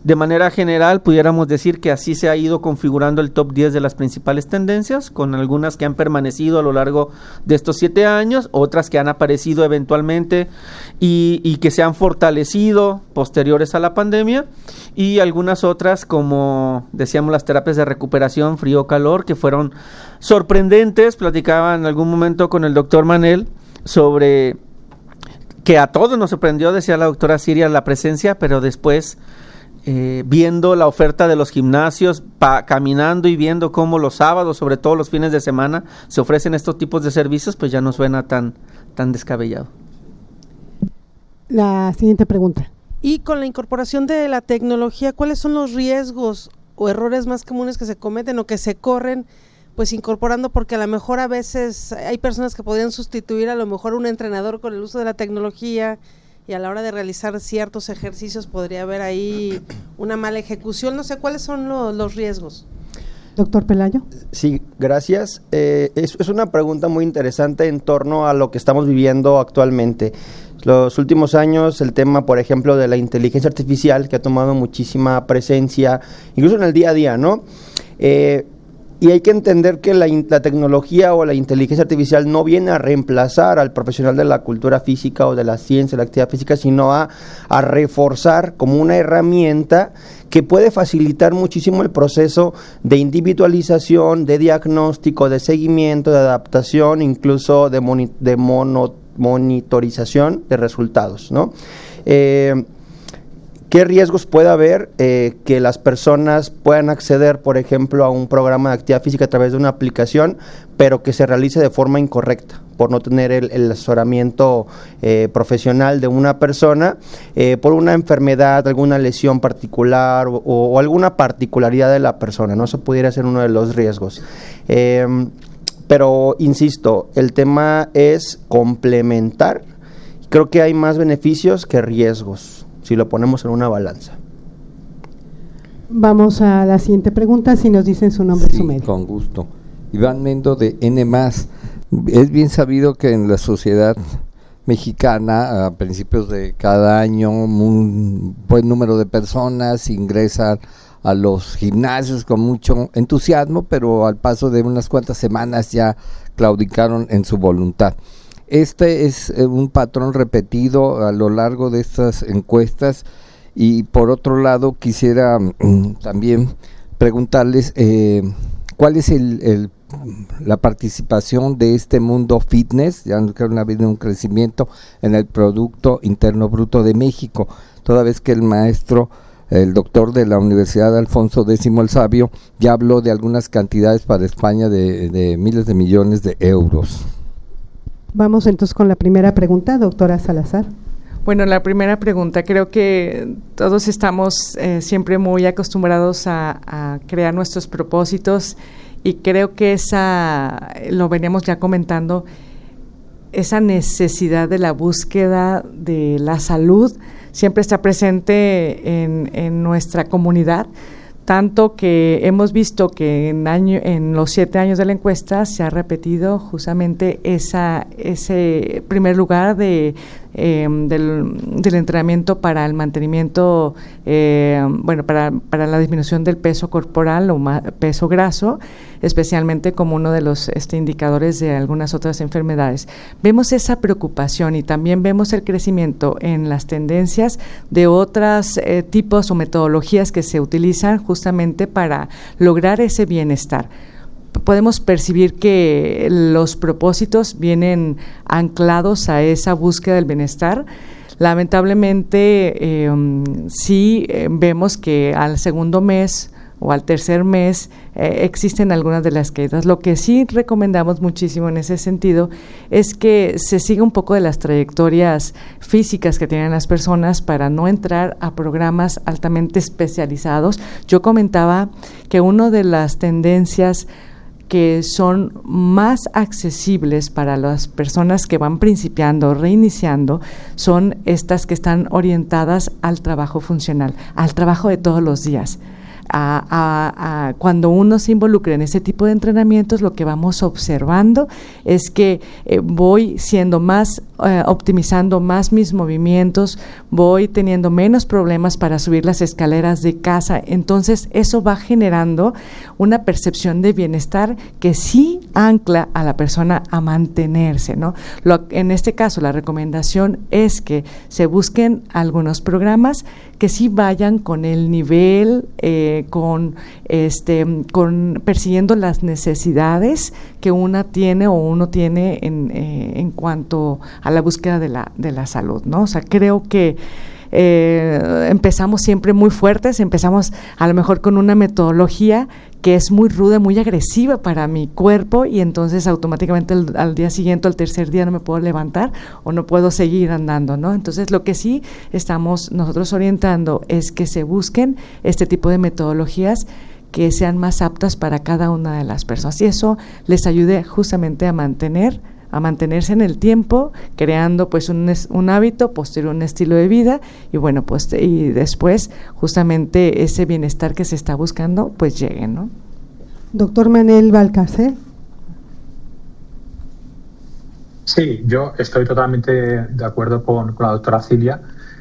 Speaker 2: De manera general, pudiéramos decir que así se ha ido configurando el top diez de las principales tendencias, con algunas que han permanecido a lo largo de estos siete años, otras que han aparecido eventualmente y, y que se han fortalecido posteriores a la pandemia, y algunas otras, como decíamos, las terapias de recuperación frío-calor, que fueron sorprendentes. Platicaba en algún momento con el doctor Manel sobre que a todos nos sorprendió, decía la doctora Siria, la presencia, pero después Eh, viendo la oferta de los gimnasios, pa, caminando y viendo cómo los sábados, sobre todo los fines de semana, se ofrecen estos tipos de servicios, pues ya no suena tan, tan descabellado.
Speaker 1: La siguiente pregunta.
Speaker 6: Y con la incorporación de la tecnología, ¿cuáles son los riesgos o errores más comunes que se cometen o que se corren, pues incorporando? Porque a lo mejor a veces hay personas que podrían sustituir a lo mejor un entrenador con el uso de la tecnología, y a la hora de realizar ciertos ejercicios podría haber ahí una mala ejecución. No sé, ¿cuáles son lo, los riesgos?
Speaker 1: Doctor Pelayo.
Speaker 3: Sí, gracias. Eh, es, es una pregunta muy interesante en torno a lo que estamos viviendo actualmente. Los últimos años, el tema, por ejemplo, de la inteligencia artificial, que ha tomado muchísima presencia, incluso en el día a día, ¿no? Eh, Y hay que entender que la, la tecnología o la inteligencia artificial no viene a reemplazar al profesional de la cultura física o de la ciencia, de la actividad física, sino a, a reforzar como una herramienta que puede facilitar muchísimo el proceso de individualización, de diagnóstico, de seguimiento, de adaptación, incluso de, moni, de mono, monitorización de resultados, ¿no? Eh, ¿Qué riesgos puede haber? Eh, que las personas puedan acceder, por ejemplo, a un programa de actividad física a través de una aplicación, pero que se realice de forma incorrecta, por no tener el, el asesoramiento eh, profesional de una persona, eh, por una enfermedad, alguna lesión particular o, o alguna particularidad de la persona, ¿no? Eso pudiera ser uno de los riesgos. Eh, pero, insisto, el tema es complementar. Creo que hay más beneficios que riesgos, si lo ponemos en una balanza.
Speaker 1: Vamos a la siguiente pregunta, si nos dicen su nombre y
Speaker 7: sí,
Speaker 1: su medio.
Speaker 7: Con gusto. Iván Mendo, de N más. Es bien sabido que en la sociedad mexicana, a principios de cada año, un buen número de personas ingresan a los gimnasios con mucho entusiasmo, pero al paso de unas cuantas semanas ya claudicaron en su voluntad. Este es un patrón repetido a lo largo de estas encuestas. Y por otro lado quisiera mm, también preguntarles eh, cuál es el, el, la participación de este mundo fitness, ya que ha habido un crecimiento en el Producto Interno Bruto de México, toda vez que el maestro, el doctor de la Universidad Alfonso X el Sabio, ya habló de algunas cantidades para España de, de miles de millones de euros.
Speaker 1: Vamos entonces con la primera pregunta, doctora Salazar.
Speaker 4: Bueno, la primera pregunta, creo que todos estamos eh, siempre muy acostumbrados a, a crear nuestros propósitos y creo que esa, lo veníamos ya comentando, esa necesidad de la búsqueda de la salud siempre está presente en, en nuestra comunidad, tanto que hemos visto que en, año, en los siete años de la encuesta se ha repetido justamente esa, ese primer lugar de, eh, del, del entrenamiento para el mantenimiento, eh, bueno, para, para la disminución del peso corporal o ma, peso graso, especialmente como uno de los este, indicadores de algunas otras enfermedades. Vemos esa preocupación y también vemos el crecimiento en las tendencias de otros eh, tipos o metodologías que se utilizan justamente para lograr ese bienestar. Podemos percibir que los propósitos vienen anclados a esa búsqueda del bienestar. Lamentablemente, eh, sí eh, vemos que al segundo mes o al tercer mes eh, existen algunas de las caídas. Lo que sí recomendamos muchísimo en ese sentido es que se siga un poco de las trayectorias físicas que tienen las personas para no entrar a programas altamente especializados. Yo comentaba que una de las tendencias que son más accesibles para las personas que van principiando, reiniciando, son estas que están orientadas al trabajo funcional, al trabajo de todos los días. a, a, a, cuando uno se involucra en ese tipo de entrenamientos, lo que vamos observando es que eh, voy siendo más, eh, optimizando más mis movimientos, voy teniendo menos problemas para subir las escaleras de casa. Entonces eso va generando una percepción de bienestar que sí ancla a la persona a mantenerse, ¿no? Lo, en este caso, la recomendación es que se busquen algunos programas que sí vayan con el nivel, eh, con este, con persiguiendo las necesidades que una tiene o uno tiene en, eh, en cuanto a la búsqueda de la, de la salud, ¿no? O sea, creo que eh, empezamos siempre muy fuertes, empezamos a lo mejor con una metodología que es muy ruda, muy agresiva para mi cuerpo, y entonces automáticamente el, al día siguiente, al tercer día no me puedo levantar o no puedo seguir andando, ¿no? Entonces lo que sí estamos nosotros orientando es que se busquen este tipo de metodologías que sean más aptas para cada una de las personas, y eso les ayude justamente a mantener a mantenerse en el tiempo, creando pues un, un hábito, posterior un estilo de vida, y bueno, pues y después justamente ese bienestar que se está buscando pues llegue, ¿no?
Speaker 1: Doctor Manel Valcárcel.
Speaker 5: Sí, yo estoy totalmente de acuerdo con, con la doctora Cilia.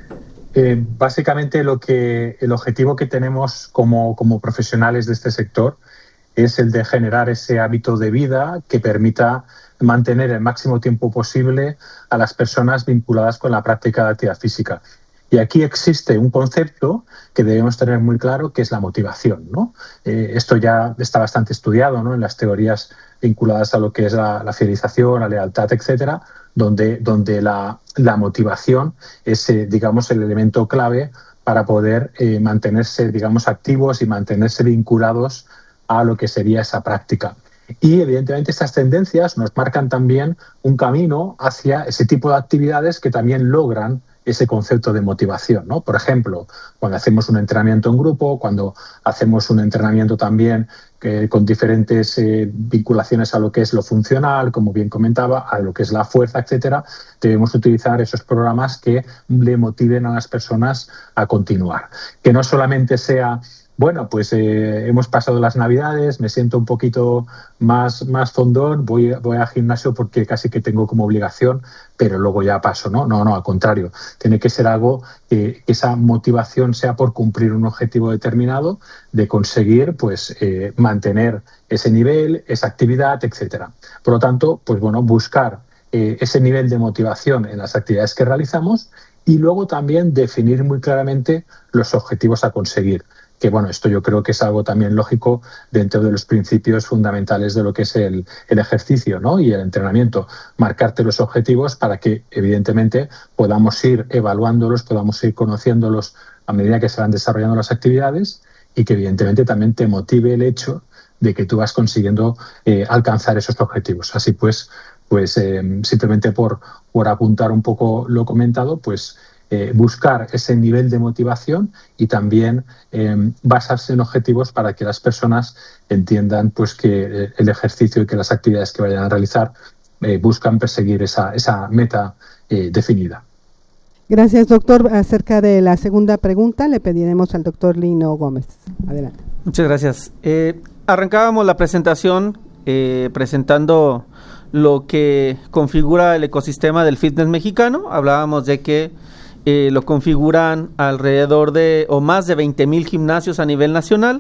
Speaker 5: Eh, básicamente lo que el objetivo que tenemos como, como profesionales de este sector es el de generar ese hábito de vida que permita mantener el máximo tiempo posible a las personas vinculadas con la práctica de actividad física. Y aquí existe un concepto que debemos tener muy claro, que es la motivación, ¿no? Eh, esto ya está bastante estudiado, ¿no?, en las teorías vinculadas a lo que es la, la fidelización, la lealtad, etcétera, donde, donde la, la motivación es, eh, digamos, el elemento clave para poder eh, mantenerse, digamos, activos y mantenerse vinculados a lo que sería esa práctica. Y evidentemente estas tendencias nos marcan también un camino hacia ese tipo de actividades que también logran ese concepto de motivación, ¿no? Por ejemplo, cuando hacemos un entrenamiento en grupo, cuando hacemos un entrenamiento también que, con diferentes eh, vinculaciones a lo que es lo funcional, como bien comentaba, a lo que es la fuerza, etcétera, debemos utilizar esos programas que le motiven a las personas a continuar. Que no solamente sea bueno, pues eh, hemos pasado las Navidades, me siento un poquito más, más fondón, voy, voy al gimnasio porque casi que tengo como obligación, pero luego ya paso, ¿no? No, no, al contrario. Tiene que ser algo que, que esa motivación sea por cumplir un objetivo determinado, de conseguir, pues, eh, mantener ese nivel, esa actividad, etcétera. Por lo tanto, pues bueno, buscar eh, ese nivel de motivación en las actividades que realizamos y luego también definir muy claramente los objetivos a conseguir. Que bueno, esto yo creo que es algo también lógico dentro de los principios fundamentales de lo que es el, el ejercicio, ¿no?, y el entrenamiento. Marcarte los objetivos para que evidentemente podamos ir evaluándolos, podamos ir conociéndolos a medida que se van desarrollando las actividades, y que evidentemente también te motive el hecho de que tú vas consiguiendo eh, alcanzar esos objetivos. Así pues, pues eh, simplemente por, por apuntar un poco lo comentado, pues Eh, buscar ese nivel de motivación y también eh, basarse en objetivos para que las personas entiendan pues que eh, el ejercicio y que las actividades que vayan a realizar eh, buscan perseguir esa, esa meta eh, definida.
Speaker 1: Gracias, doctor. Acerca de la segunda pregunta le pediremos al doctor Lino Gómez. Adelante.
Speaker 2: Muchas gracias. Eh, arrancábamos la presentación eh, presentando lo que configura el ecosistema del fitness mexicano. Hablábamos de que Eh, lo configuran alrededor de o más de veinte mil gimnasios a nivel nacional,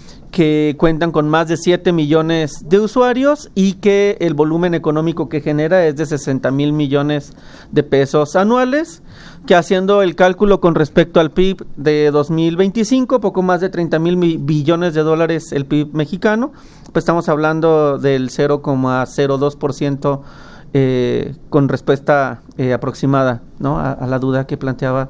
Speaker 2: que cuentan con más de siete millones de usuarios y que el volumen económico que genera es de sesenta mil millones de pesos anuales, que haciendo el cálculo con respecto al P I B de dos mil veinticinco, poco más de treinta mil billones de dólares el P I B mexicano, pues estamos hablando del cero coma cero dos por ciento Eh, con respuesta eh, aproximada, ¿no?, a, a la duda que planteaba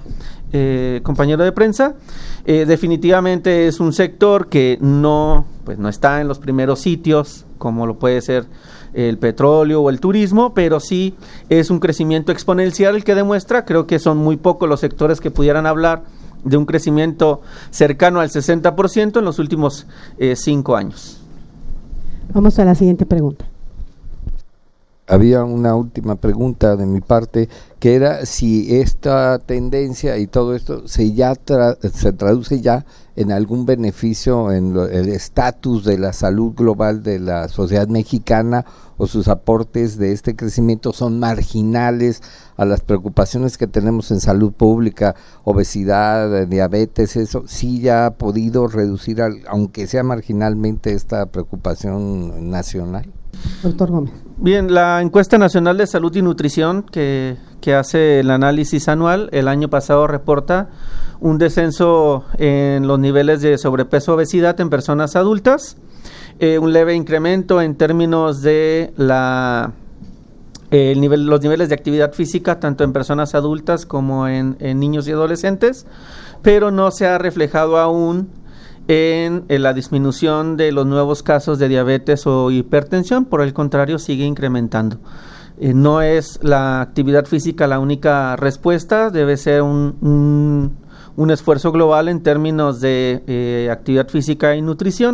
Speaker 2: eh, compañero de prensa. Eh, definitivamente es un sector que no, pues no está en los primeros sitios, como lo puede ser el petróleo o el turismo, pero sí es un crecimiento exponencial el que demuestra. Creo que son muy pocos los sectores que pudieran hablar de un crecimiento cercano al sesenta por ciento en los últimos eh, cinco años.
Speaker 1: Vamos a la siguiente pregunta.
Speaker 7: había una última pregunta de mi parte, que era si esta tendencia y todo esto se ya tra- se traduce ya en algún beneficio en lo, el estatus de la salud global de la sociedad mexicana, o sus aportes de este crecimiento son marginales a las preocupaciones que tenemos en salud pública, obesidad, diabetes, eso sí ya ha podido reducir, al, aunque sea marginalmente, esta preocupación nacional.
Speaker 1: Doctor Gómez.
Speaker 2: Bien, la encuesta nacional de salud y nutrición que, que hace el análisis anual, el año pasado reporta un descenso en los niveles de sobrepeso, obesidad en personas adultas, eh, un leve incremento en términos de la eh, el nivel, los niveles de actividad física tanto en personas adultas como en, en niños y adolescentes, pero no se ha reflejado aún en, en la disminución de los nuevos casos de diabetes o hipertensión. Por el contrario, sigue incrementando. Eh, no es la actividad física la única respuesta, debe ser un, un, un esfuerzo global en términos de eh, actividad física y nutrición,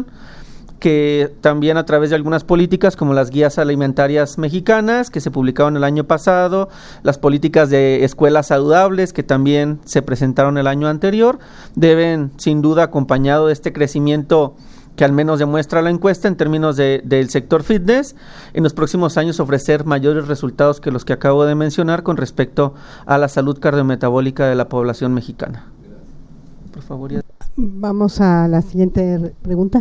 Speaker 2: que también a través de algunas políticas como las guías alimentarias mexicanas que se publicaron el año pasado, las políticas de escuelas saludables que también se presentaron el año anterior, deben sin duda, acompañado de este crecimiento que al menos demuestra la encuesta en términos de, del sector fitness, en los próximos años ofrecer mayores resultados que los que acabo de mencionar con respecto a la salud cardiometabólica de la población mexicana. Por favor. Ya.
Speaker 1: Vamos a la siguiente pregunta.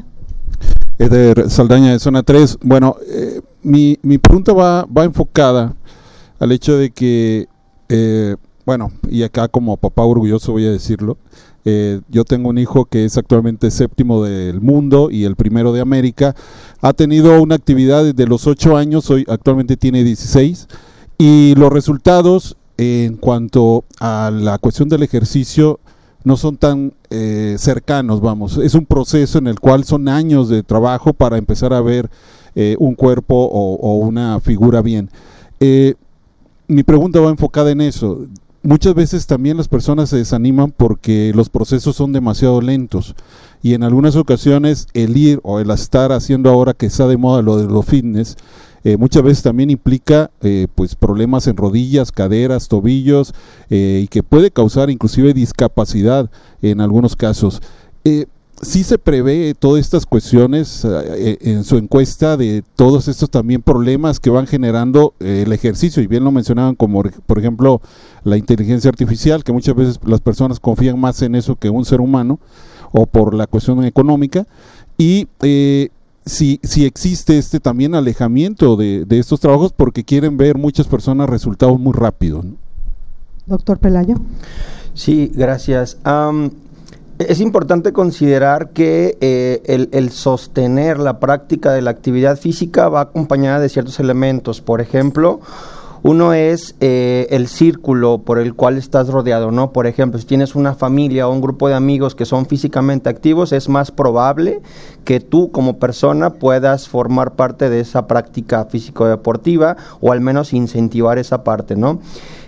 Speaker 8: Eder Saldaña de Zona tres. Bueno, eh, mi, mi pregunta va, va enfocada al hecho de que, eh, bueno, y acá como papá orgulloso voy a decirlo, eh, yo tengo un hijo que es actualmente séptimo del mundo y el primero de América. Ha tenido una actividad desde los ocho años, hoy actualmente tiene dieciséis, y los resultados en cuanto a la cuestión del ejercicio no son tan eh, cercanos, vamos. Es un proceso en el cual son años de trabajo para empezar a ver eh, un cuerpo o, o una figura bien. Eh, mi pregunta va enfocada en eso. Muchas veces también las personas se desaniman porque los procesos son demasiado lentos, y en algunas ocasiones el ir o el estar haciendo ahora que está de moda lo de los fitness, Eh, muchas veces también implica eh, pues problemas en rodillas, caderas, tobillos, eh, y que puede causar inclusive discapacidad en algunos casos. Eh, ¿Sí se prevé todas estas cuestiones eh, en su encuesta de todos estos también problemas que van generando eh, el ejercicio? Y bien lo mencionaban, como por ejemplo la inteligencia artificial, que muchas veces las personas confían más en eso que un ser humano, o por la cuestión económica, y eh, Si, si existe este también alejamiento de, de estos trabajos porque quieren ver muchas personas resultados muy rápidos, ¿no?
Speaker 1: Doctor Pelayo.
Speaker 3: Sí, gracias. Um, es importante considerar que eh, el, el sostener la práctica de la actividad física va acompañada de ciertos elementos. Por ejemplo, uno es eh, el círculo por el cual estás rodeado, ¿no? Por ejemplo, si tienes una familia o un grupo de amigos que son físicamente activos, es más probable que tú como persona puedas formar parte de esa práctica físico-deportiva, o al menos incentivar esa parte, ¿no?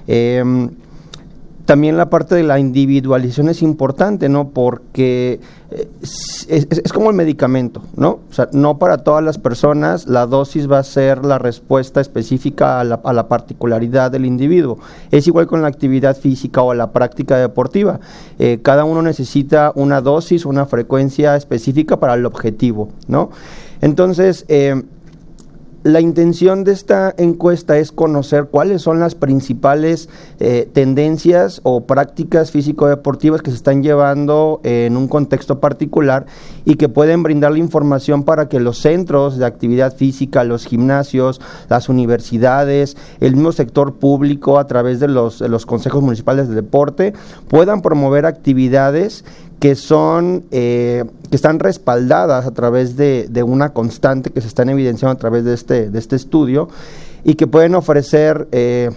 Speaker 3: Eh, También la parte de la individualización es importante, ¿no? Porque es, es, es como el medicamento, ¿no? O sea, no para todas las personas la dosis va a ser la respuesta específica a la, a la particularidad del individuo. Es igual con la actividad física o la práctica deportiva. Eh, cada uno necesita una dosis, una frecuencia específica para el objetivo, ¿no? Entonces, eh, la intención de esta encuesta es conocer cuáles son las principales eh, tendencias o prácticas físico-deportivas que se están llevando en un contexto particular y que pueden brindar la información para que los centros de actividad física, los gimnasios, las universidades, el mismo sector público a través de los, de los consejos municipales de deporte puedan promover actividades que son eh, que están respaldadas a través de, de una constante que se están evidenciando a través de este, de este estudio, y que pueden ofrecer eh,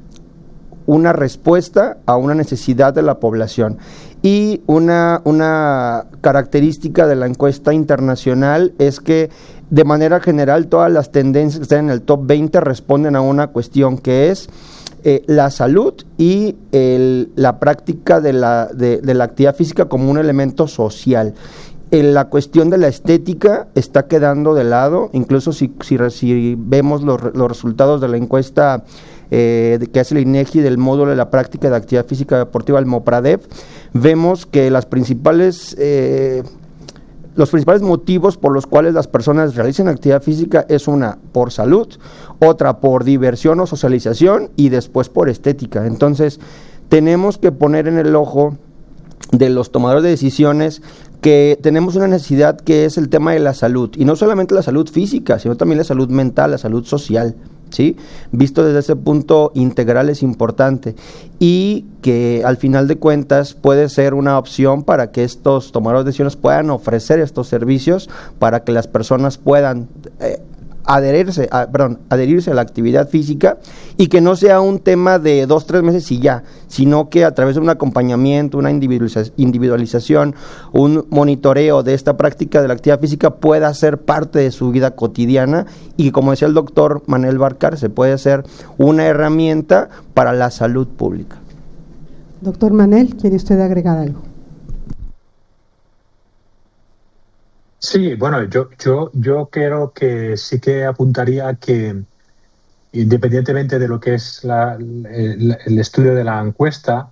Speaker 3: una respuesta a una necesidad de la población. Y una, una característica de la encuesta internacional es que de manera general todas las tendencias que están en el top veinte responden a una cuestión que es Eh, la salud y el, la práctica de la, de, de la actividad física como un elemento social. en la cuestión de la estética está quedando de lado, incluso si, si, si vemos los, los resultados de la encuesta eh, que hace el INEGI del módulo de la práctica de actividad física deportiva, el MOPRADEP, vemos que las principales... Eh, Los principales motivos por los cuales las personas realizan actividad física es una por salud, otra por diversión o socialización y después por estética. Entonces, tenemos que poner en el ojo de los tomadores de decisiones que tenemos una necesidad que es el tema de la salud, y no solamente la salud física, sino también la salud mental, la salud social, ¿sí? Visto desde ese punto integral es importante, y que al final de cuentas puede ser una opción para que estos tomadores de decisiones puedan ofrecer estos servicios para que las personas puedan eh, adherirse, a, perdón, adherirse a la actividad física, y que no sea un tema de dos, tres meses y ya, sino que a través de un acompañamiento, una individualiza- individualización, un monitoreo de esta práctica de la actividad física pueda ser parte de su vida cotidiana, y como decía el doctor Manuel Barcar, se puede ser una herramienta para la salud pública.
Speaker 1: Doctor Manel, ¿quiere usted agregar algo?
Speaker 5: Sí, bueno, yo, yo, yo creo que sí que apuntaría que, independientemente de lo que es la, el, el estudio de la encuesta,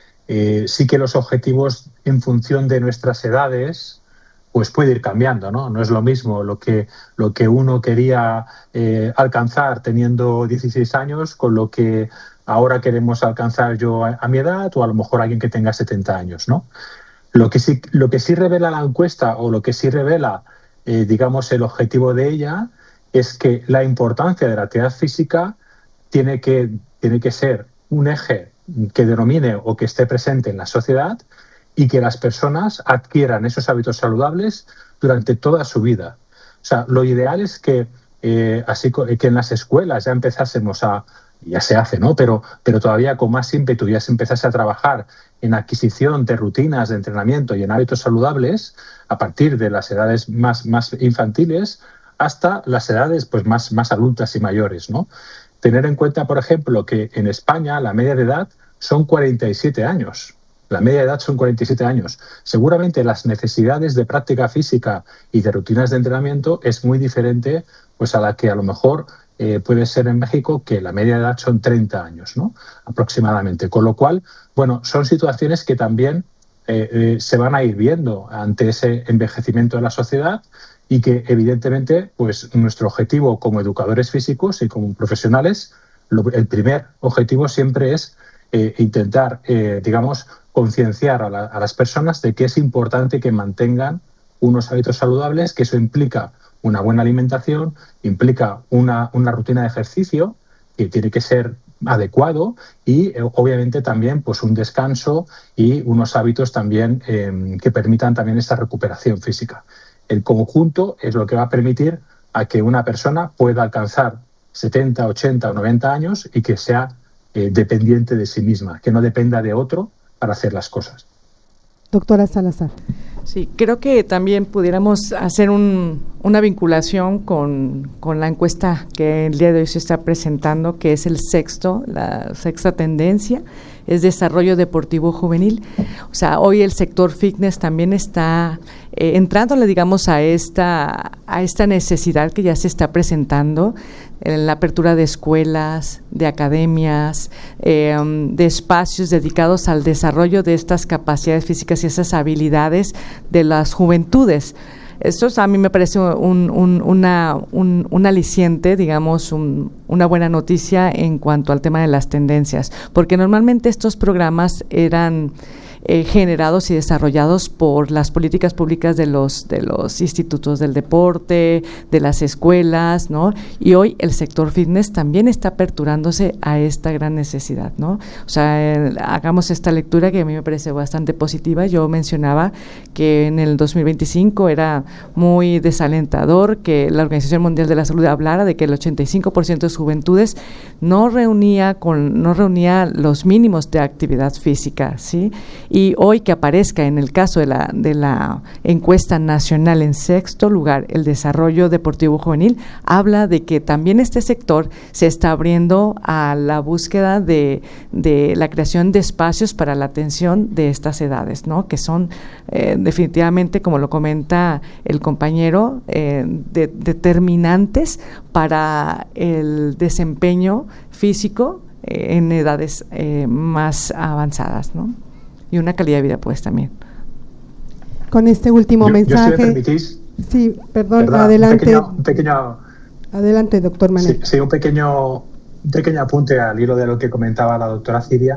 Speaker 5: eh, sí que los objetivos en función de nuestras edades pues puede ir cambiando, ¿no? No es lo mismo lo que, lo que uno quería eh, alcanzar teniendo dieciséis años con lo que ahora queremos alcanzar yo a, a mi edad, o a lo mejor alguien que tenga setenta años, ¿no? Lo que sí, lo que sí revela la encuesta, o lo que sí revela, eh, digamos, el objetivo de ella, es que la importancia de la actividad física tiene que, tiene que ser un eje que denomine o que esté presente en la sociedad, y que las personas adquieran esos hábitos saludables durante toda su vida. O sea, lo ideal es que, eh, así que en las escuelas ya empezásemos a, ya se hace, ¿no? Pero, pero todavía con más ímpetu ya se empezase a trabajar en adquisición de rutinas de entrenamiento y en hábitos saludables a partir de las edades más, más infantiles hasta las edades pues, más, más adultas y mayores, ¿no? Tener en cuenta, por ejemplo, que en España la media de edad son cuarenta y siete años. La media de edad son cuarenta y siete años. Seguramente las necesidades de práctica física y de rutinas de entrenamiento es muy diferente pues, a la que a lo mejor eh, puede ser en México, que la media de edad son treinta años, ¿no? Aproximadamente. Con lo cual, bueno, son situaciones que también eh, eh, se van a ir viendo ante ese envejecimiento de la sociedad, y que evidentemente pues, nuestro objetivo como educadores físicos y como profesionales, lo, el primer objetivo siempre es eh, intentar, eh, digamos, concienciar a, la, a las personas de que es importante que mantengan unos hábitos saludables, que eso implica una buena alimentación, implica una, una rutina de ejercicio que tiene que ser adecuado, y eh, obviamente también pues un descanso y unos hábitos también eh, que permitan también esta recuperación física. El conjunto es lo que va a permitir a que una persona pueda alcanzar setenta, ochenta o noventa años y que sea eh, dependiente de sí misma, que no dependa de otro para hacer las cosas.
Speaker 1: Doctora Salazar.
Speaker 4: Sí, creo que también pudiéramos hacer un, una vinculación con, con la encuesta que el día de hoy se está presentando, que es el sexto, la sexta tendencia, es desarrollo deportivo juvenil. O sea, hoy el sector fitness también está eh, entrándole, digamos, a esta, a esta necesidad que ya se está presentando en la apertura de escuelas, de academias, eh, de espacios dedicados al desarrollo de estas capacidades físicas y esas habilidades de las juventudes. Esto a mí me parece un, un, una, un, un aliciente, digamos, un, una buena noticia en cuanto al tema de las tendencias, porque normalmente estos programas eran eh, generados y desarrollados por las políticas públicas de los de los institutos del deporte, de las escuelas, ¿no? Y hoy el sector fitness también está aperturándose a esta gran necesidad, ¿no? O sea, eh, hagamos esta lectura que a mí me parece bastante positiva. Yo mencionaba que en el dos mil veinticinco era muy desalentador que la Organización Mundial de la Salud hablara de que el ochenta y cinco por ciento de sus juventudes no reunía con no reunía los mínimos de actividad física, ¿sí? y hoy que aparezca en el caso de la, de la encuesta nacional en sexto lugar el desarrollo deportivo juvenil, habla de que también este sector se está abriendo a la búsqueda de, de la creación de espacios para la atención de estas edades, ¿no? Que son eh, definitivamente, como lo comenta el compañero, eh, de, determinantes para el desempeño físico eh, en edades eh, más avanzadas, ¿no? Y una calidad de vida, pues, también.
Speaker 1: Con este último
Speaker 5: yo,
Speaker 1: mensaje.
Speaker 5: Yo, si me permitís,
Speaker 1: sí, perdón,
Speaker 5: ¿verdad?
Speaker 1: adelante.
Speaker 5: Un pequeño, un pequeño,
Speaker 1: adelante, doctor Manel.
Speaker 5: Sí, sí, un pequeño, un pequeño apunte al hilo de lo que comentaba la doctora Ciria.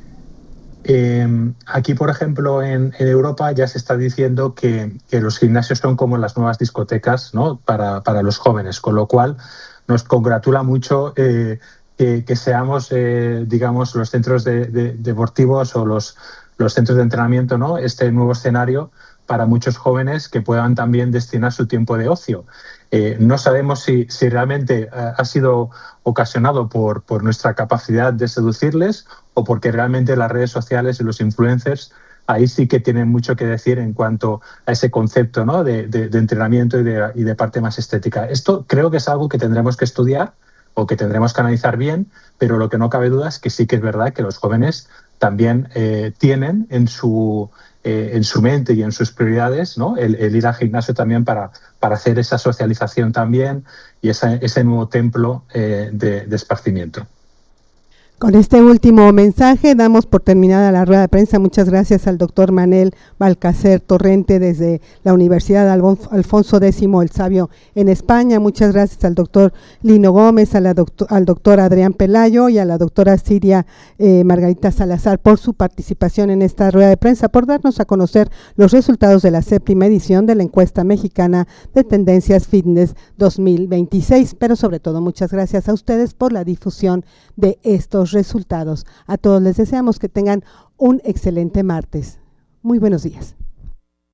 Speaker 5: Eh, aquí, por ejemplo, en, en Europa ya se está diciendo que, que los gimnasios son como las nuevas discotecas, ¿no? para, para los jóvenes, con lo cual nos congratula mucho eh, que, que seamos, eh, digamos, los centros de, de, deportivos o los, los centros de entrenamiento, ¿no? Este nuevo escenario para muchos jóvenes que puedan también destinar su tiempo de ocio. Eh, no sabemos si, si realmente uh, ha sido ocasionado por, por nuestra capacidad de seducirles o porque realmente las redes sociales y los influencers ahí sí que tienen mucho que decir en cuanto a ese concepto, ¿no? de, de, de entrenamiento y de, y de parte más estética. Esto creo que es algo que tendremos que estudiar o que tendremos que analizar bien, pero lo que no cabe duda es que sí que es verdad que los jóvenes también eh, tienen en su, eh, en su mente y en sus prioridades, ¿no? el, el ir al gimnasio también para, para hacer esa socialización también y esa, ese nuevo templo eh, de, de esparcimiento.
Speaker 1: Con este último mensaje damos por terminada la rueda de prensa. Muchas gracias al doctor Manel Balcacer Torrente desde la Universidad Alfonso X el Sabio en España. Muchas gracias al doctor Lino Gómez, a la doctor, al doctor Adrián Pelayo y a la doctora Ciria eh, Margarita Salazar por su participación en esta rueda de prensa, por darnos a conocer los resultados de la séptima edición de la encuesta mexicana de tendencias fitness dos mil veintiséis. Pero sobre todo muchas gracias a ustedes por la difusión de estos resultados. A todos les deseamos que tengan un excelente martes. Muy buenos días.